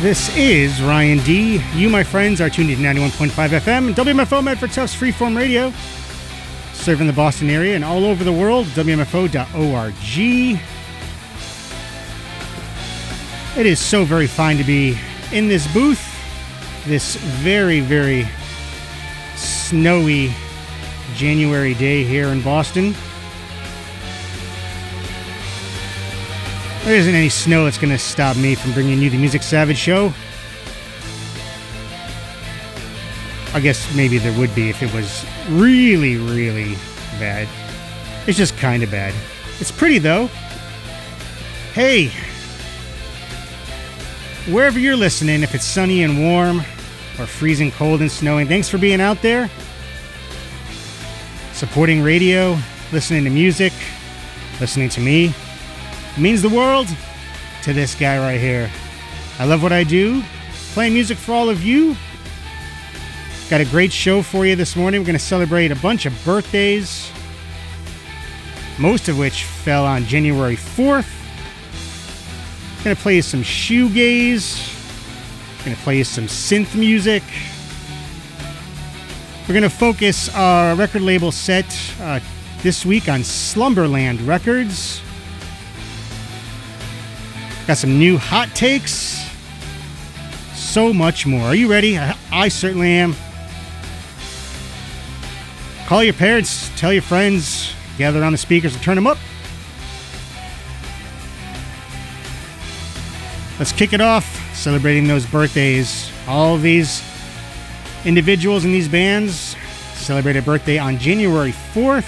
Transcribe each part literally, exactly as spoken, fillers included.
This is Ryan D. You, my friends, are tuned in to ninety-one point five F M, W M F O Medford Tufts Freeform Radio, serving the Boston area and all over the world, W M F O dot org. It is so very fine to be in this booth, this very, very snowy January day here in Boston. There isn't any snow that's going to stop me from bringing you the Music Savage Show. I guess maybe there would be if it was really, really bad. It's just kind of bad. It's pretty, though. Hey, wherever you're listening, if it's sunny and warm or freezing cold and snowing, thanks for being out there, supporting radio, listening to music, listening to me. It means the world to this guy right here. I love what I do, playing music for all of you. Got a great show for you this morning. We're going to celebrate a bunch of birthdays, most of which fell on January fourth. Going to play you some shoegaze. Going to play you some synth music. We're going to focus our record label set uh, this week on Slumberland Records. Got some new hot takes. So much more. Are you ready? I, I certainly am. Call your parents, tell your friends, gather around the speakers and turn them up. Let's kick it off, celebrating those birthdays. All of these individuals in these bands celebrate a birthday on January fourth,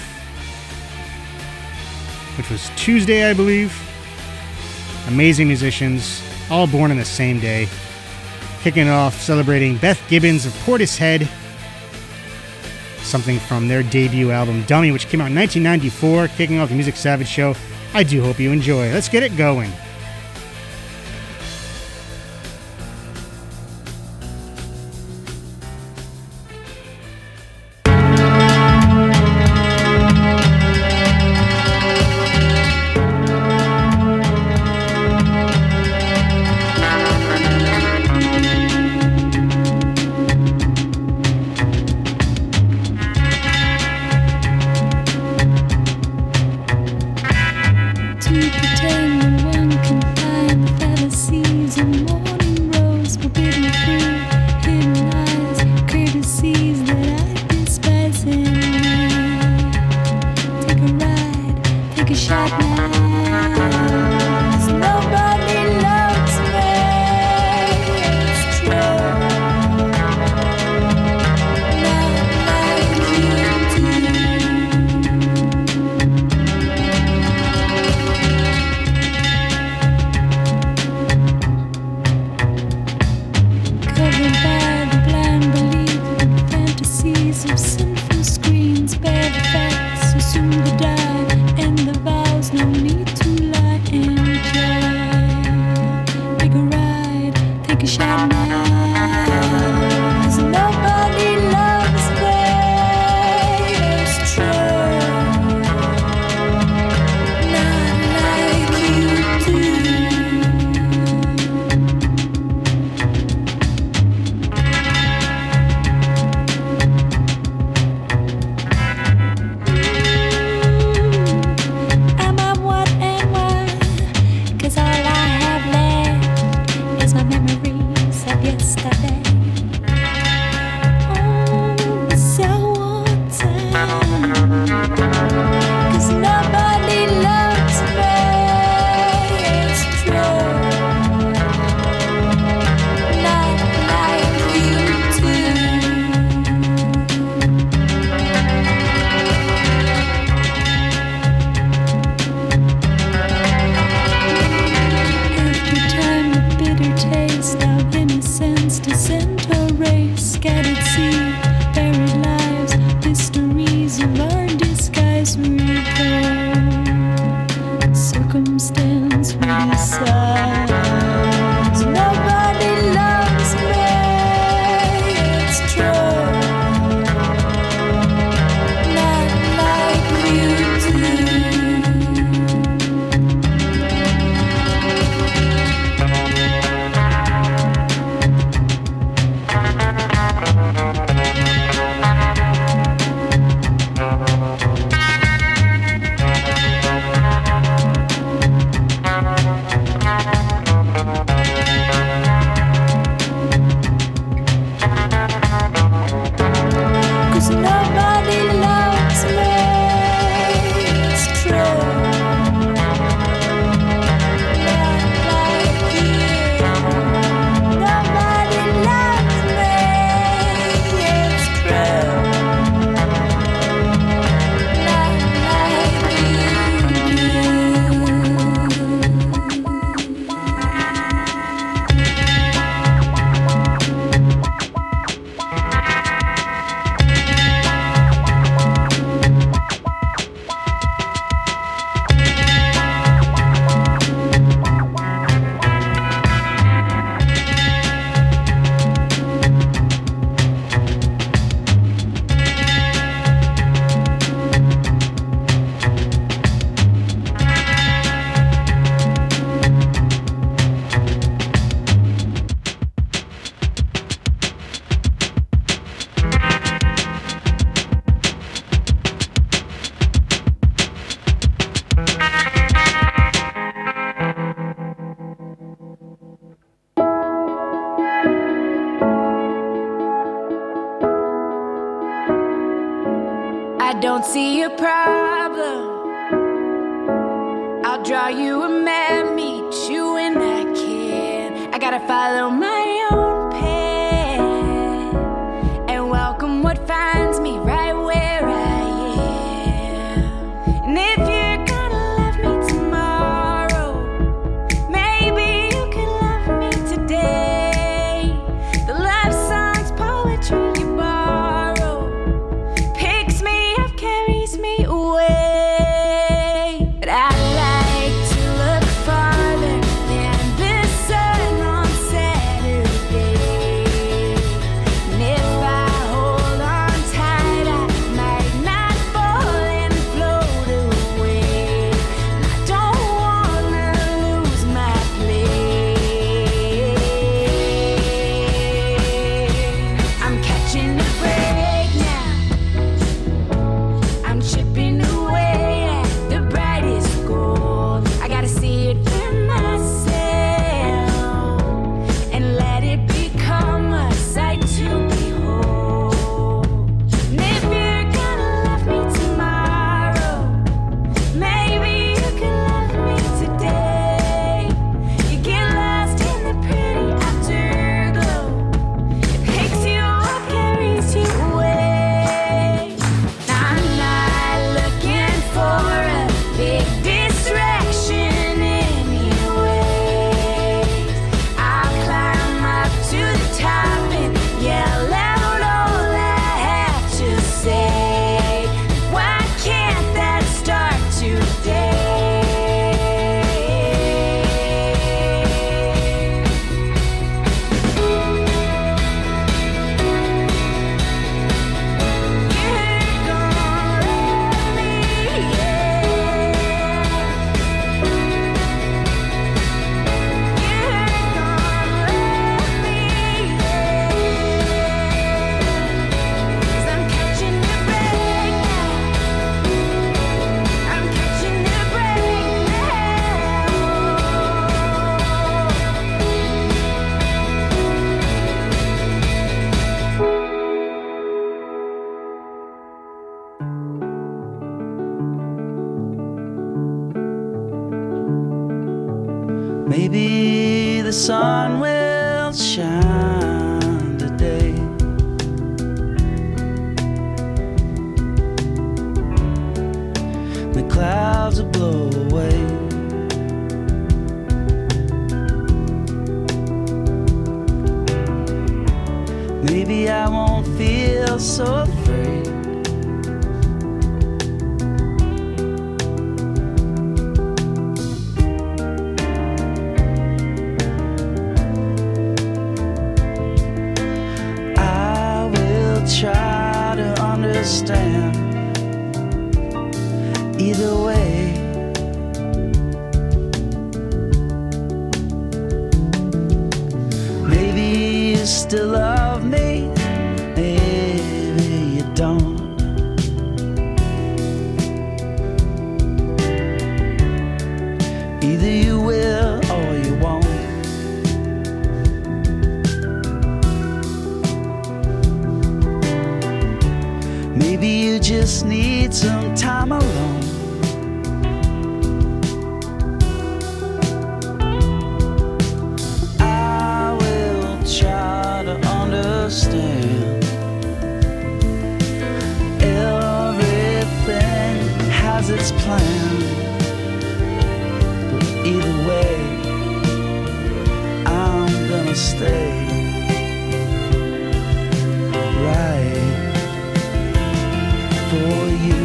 which was Tuesday, I believe. Amazing musicians, all born on the same day. Kicking off, celebrating Beth Gibbons of Portishead. Something from their debut album, Dummy, which came out in nineteen ninety-four. Kicking off the Music Savage Show. I do hope you enjoy. Let's get it going. To pretend no one I don't see a problem. I'll draw you a map, meet you when I can. I gotta follow my own path and welcome what finds me right where I am. And if you're gonna love me tomorrow, maybe you can love me today. The love songs, poetry you borrow picks me up, carries me away. But I like to look farther than the sun on Saturday. And if I hold on tight, I might not fall and float away. And I don't wanna lose my place. I'm catching a break now. I'm chipping away at the brightest gold. I gotta see it for myself and let it become a sight to behold. And if you're gonna love me tomorrow, maybe you can love me today. You get lost in the pretty afterglow. It picks you up, carries you away. I'm not looking for a big distraction anyways. I'll climb up to the top and yell out all I have to say. Why can't that start today? You're gonna love me, yeah. You're gonna love me, yeah. 'Cause I'm catching a break now. I'm catching a break now. Maybe the sun will shine today. The clouds will blow away. Maybe I won't feel so afraid. I will try to understand. Either way, maybe you still love me, maybe you don't. Either you will or you won't. Maybe you just need some time alone. I will try to understand. Everything has its plan, but either way, I'm gonna stay right for you.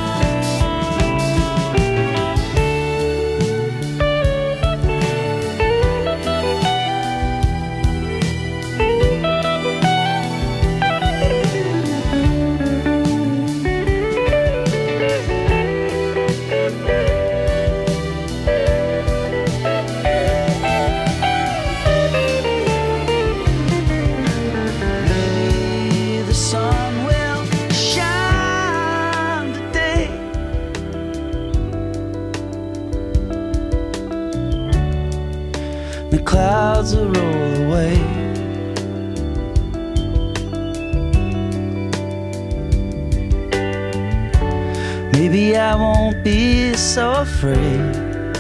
Maybe the sun will shine today. The clouds will roll away. maybe I won't be so afraid.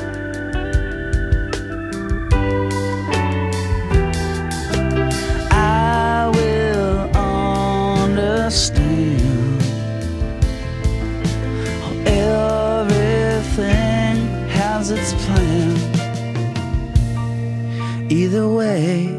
I will understand how everything has its plan. Either way,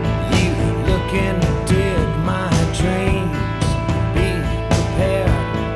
Dig my dreams, be prepared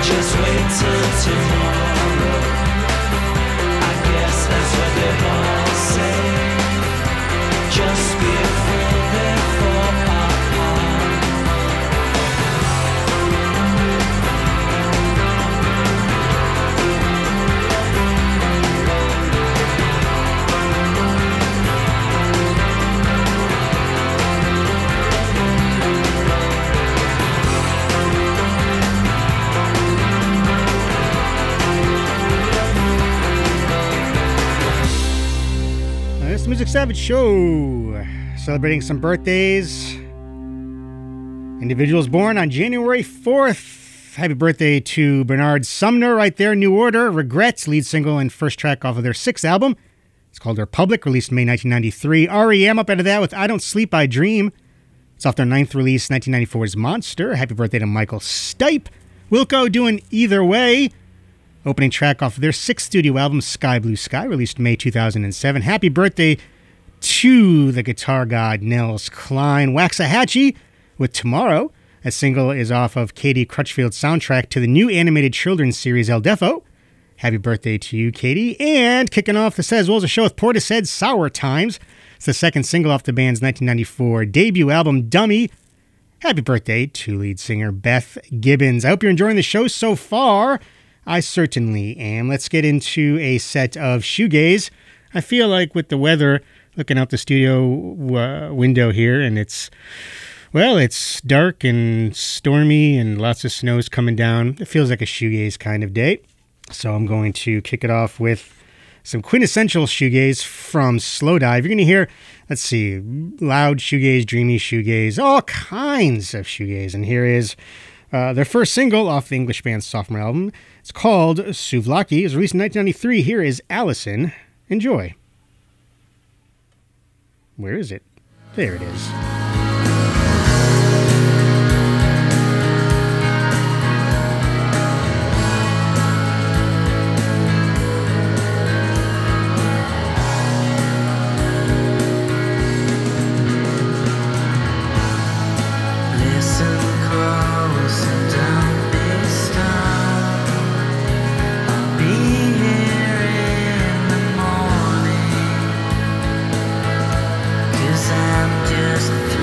Just wait till tomorrow. I guess that's what they all say. Just be a fool, therefore apart. This Music Savage Show, celebrating some birthdays. Individuals born on January fourth. Happy birthday to Bernard Sumner right there, New Order. Regrets, lead single and first track off of their sixth album. It's called Republic, released May nineteen ninety-three. R E M up out of that with I Don't Sleep, I Dream. It's off their ninth release, nineteen ninety-four's Monster. Happy birthday to Michael Stipe. Wilco doing Either Way. Opening track off of their sixth studio album, Sky Blue Sky, released May two thousand seven. Happy birthday to the guitar god Nels Klein. Waxahachie with Tomorrow. That single is off of Katie Crutchfield's soundtrack to the new animated children's series El Defo. Happy birthday to you, Katie. And kicking off the Set As Well As a Show with Portishead, Sour Times. It's the second single off the band's nineteen ninety-four debut album, Dummy. Happy birthday to lead singer Beth Gibbons. I hope you're enjoying the show so far. I certainly am. Let's get into a set of shoegaze. I feel like with the weather, looking out the studio uh, window here, and it's, well, it's dark and stormy and lots of snow's coming down. It feels like a shoegaze kind of day. So I'm going to kick it off with some quintessential shoegaze from Slowdive. You're going to hear, let's see, loud shoegaze, dreamy shoegaze, all kinds of shoegaze. And here is uh, their first single off the English band's sophomore album. It's called Souvlaki. It was released in nineteen ninety-three. Here is Allison. Enjoy. Where is it? There it is. Listen close and don't be stunned. I'll be here in the morning, 'cause I'm just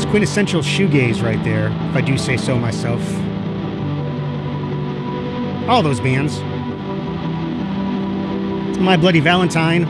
quintessential shoegaze right there, if I do say so myself. All those bands. My Bloody Valentine.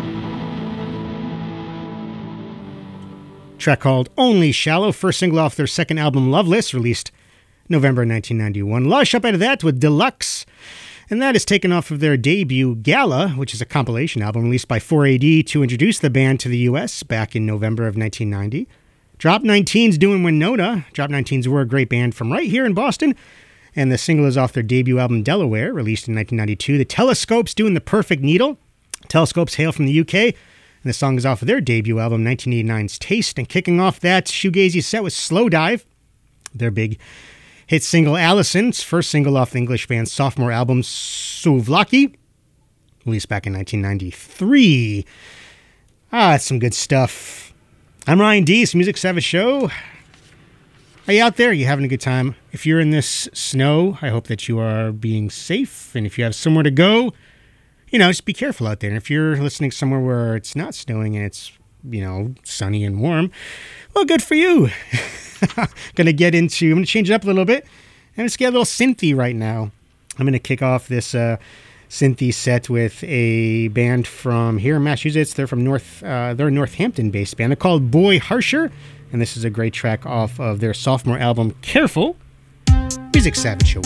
Track called Only Shallow, first single off their second album Loveless, released November nineteen ninety-one. Lush up out of that with Deluxe, and that is taken off of their debut Gala, which is a compilation album released by four A D to introduce the band to the U S back in November of nineteen ninety. Drop nineteen's doing Winona. Drop nineteen's were a great band from right here in Boston, and the single is off their debut album Delaware, released in nineteen ninety-two. The Telescopes doing The Perfect Needle. Telescopes hail from the U K, and the song is off of their debut album, nineteen eighty-nine's Taste. And kicking off that shoegazy set was Slow Dive, their big hit single Allison's first single off the English band's sophomore album Souvlaki, released back in nineteen ninety-three. Ah, that's some good stuff. I'm Ryan D. It's the Music Savage Show. Are you out there? Are you having a good time? If you're in this snow, I hope that you are being safe, and if you have somewhere to go, you know, just be careful out there. And if you're listening somewhere where it's not snowing and it's, you know, sunny and warm, well, good for you. Gonna get into, I'm gonna change it up a little bit. I'm just get a little synthy right now. I'm gonna kick off this uh, synthy set with a band from here in Massachusetts. They're from North, uh, they're a Northampton-based band. They're called Boy Harsher, and this is a great track off of their sophomore album, Careful. Music Savage Show.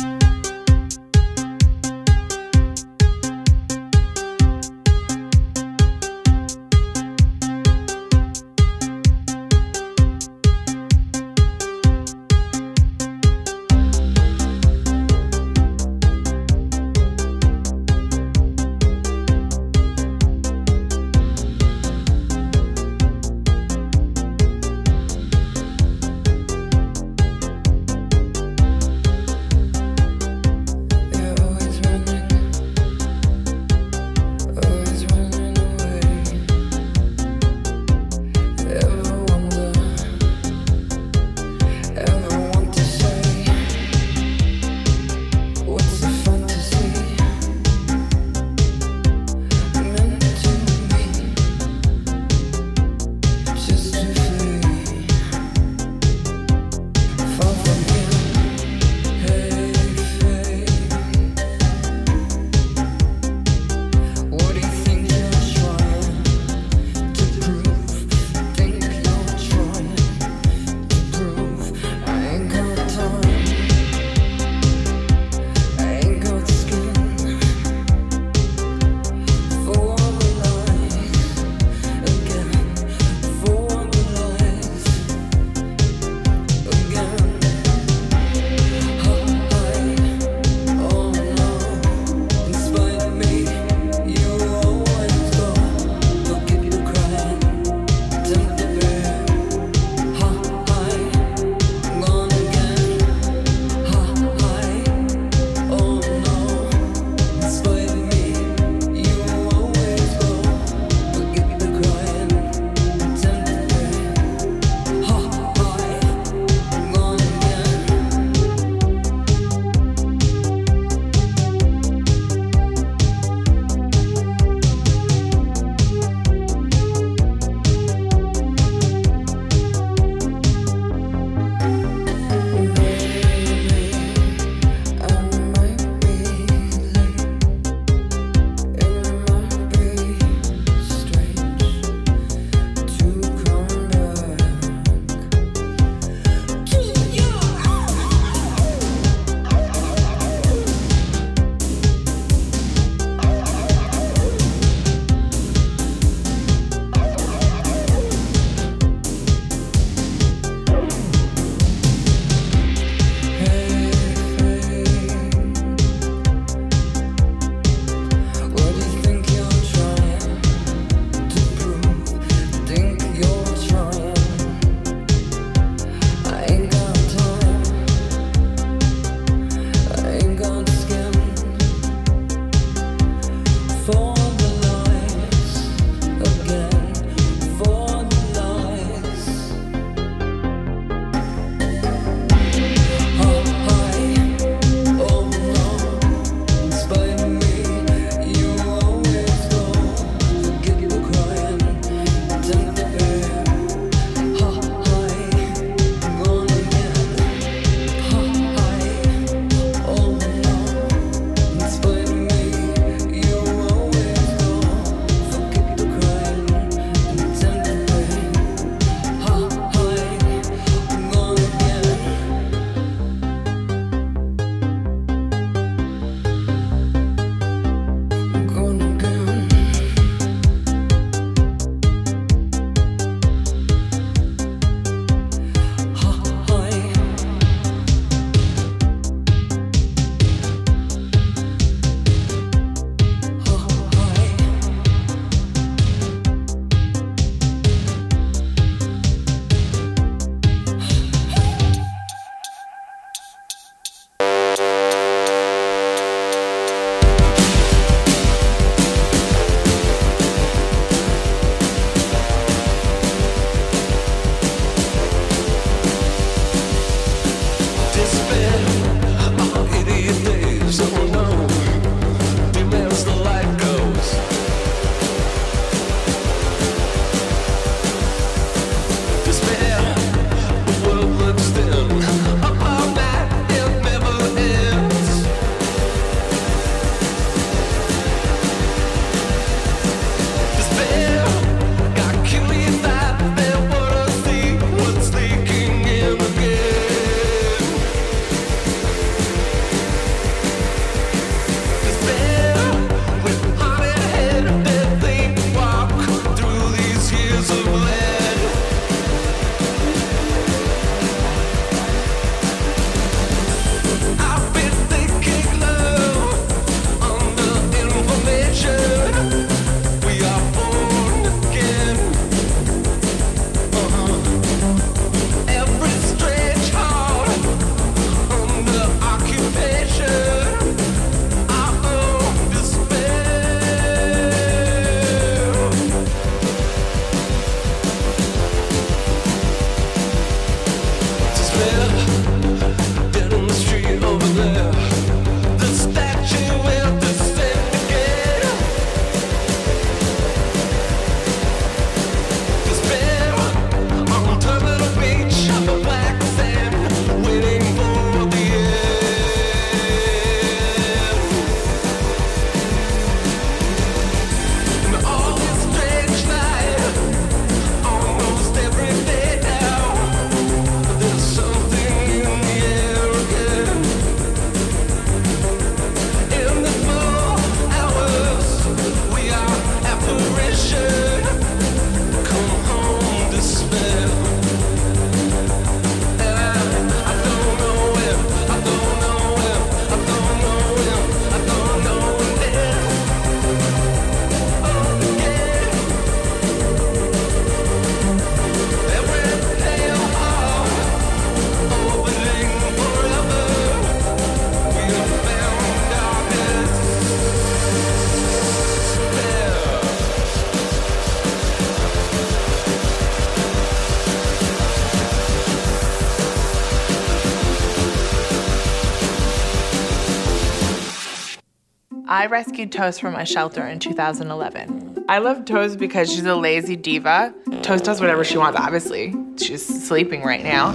I rescued Toast from a shelter in two thousand eleven. I love Toast because she's a lazy diva. Toast does whatever she wants, obviously. She's sleeping right now.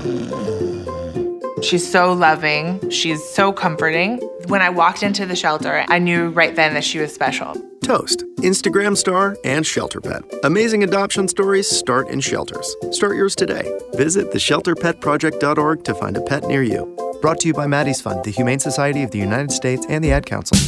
She's so loving. She's so comforting. When I walked into the shelter, I knew right then that she was special. Toast, Instagram star and shelter pet. Amazing adoption stories start in shelters. Start yours today. Visit the shelter pet project dot org to find a pet near you. Brought to you by Maddie's Fund, the Humane Society of the United States, and the Ad Council.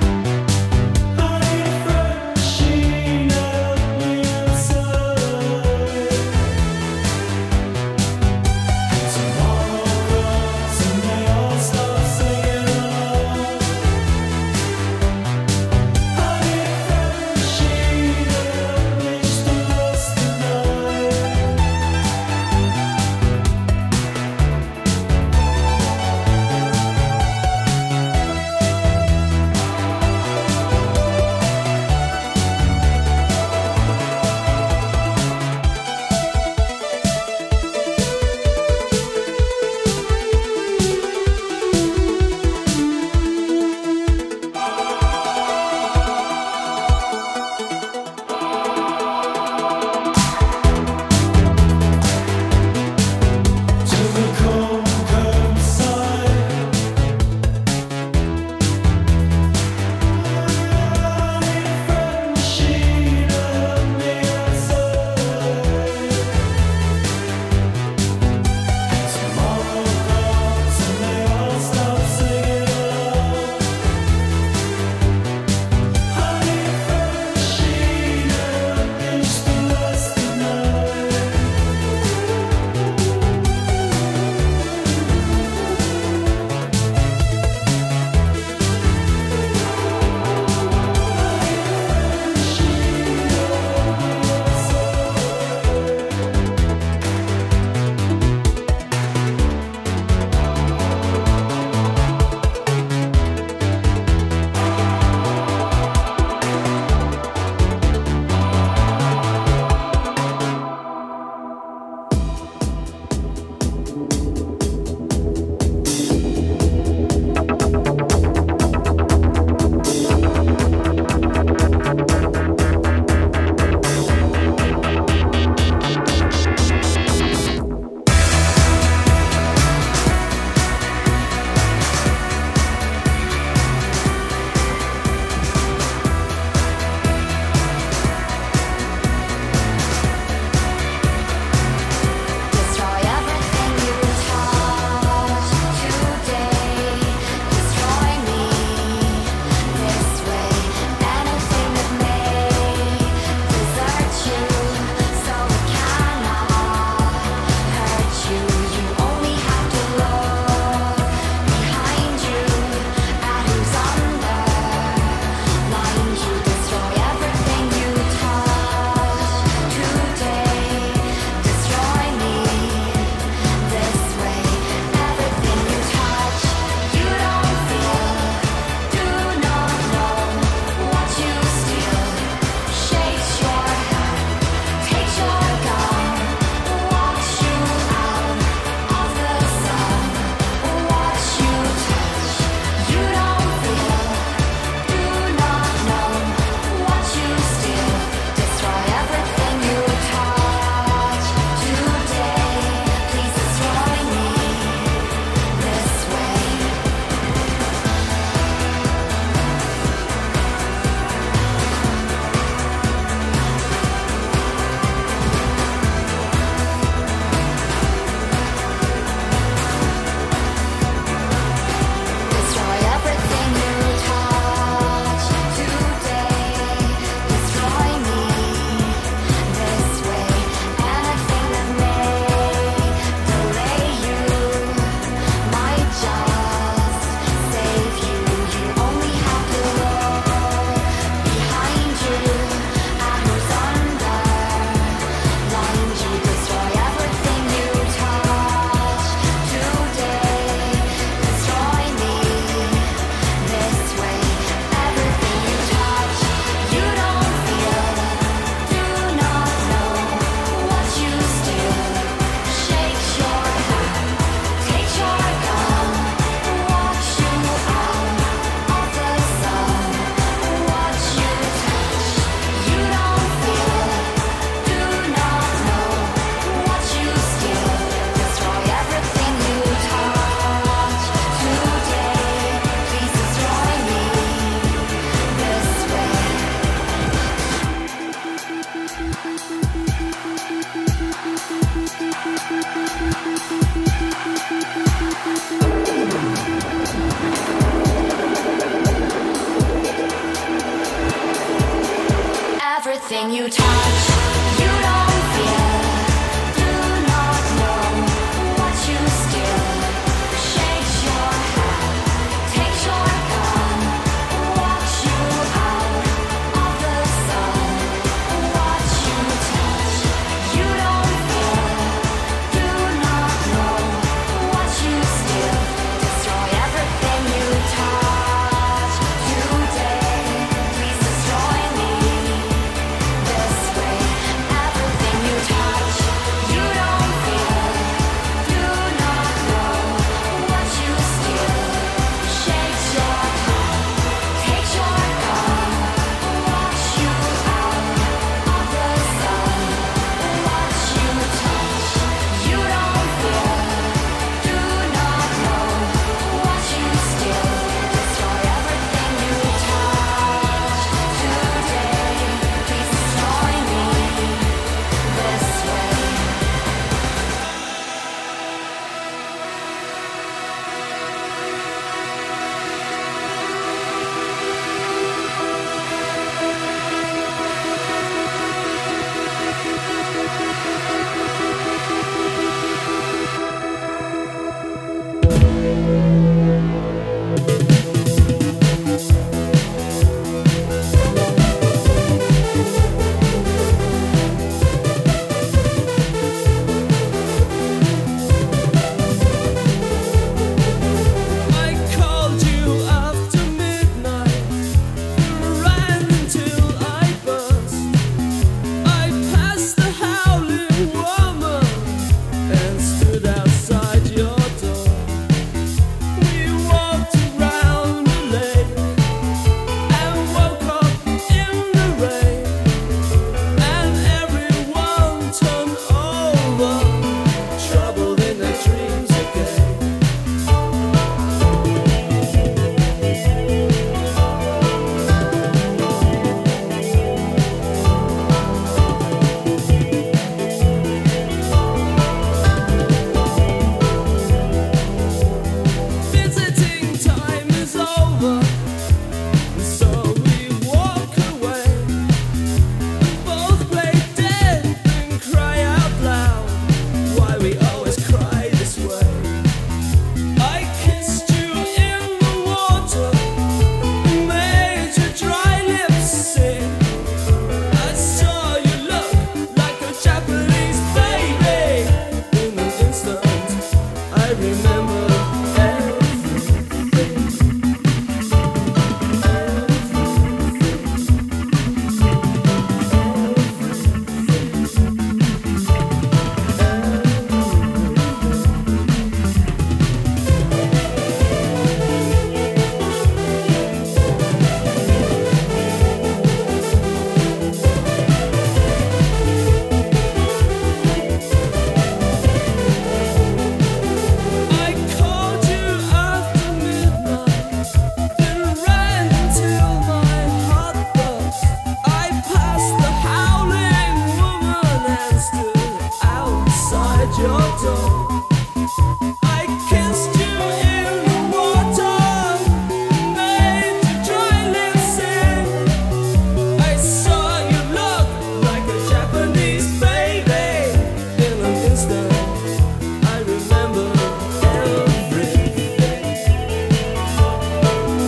I everything you touch.